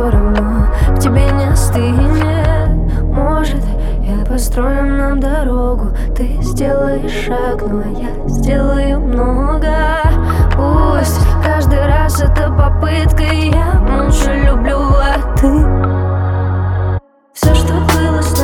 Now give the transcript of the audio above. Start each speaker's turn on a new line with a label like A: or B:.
A: все равно к тебе не остынет. Может, я построю нам дорогу, ты сделаешь шаг, ну а я сделаю много. Пусть каждый раз это попытка, и я молча люблю, а ты все, что было с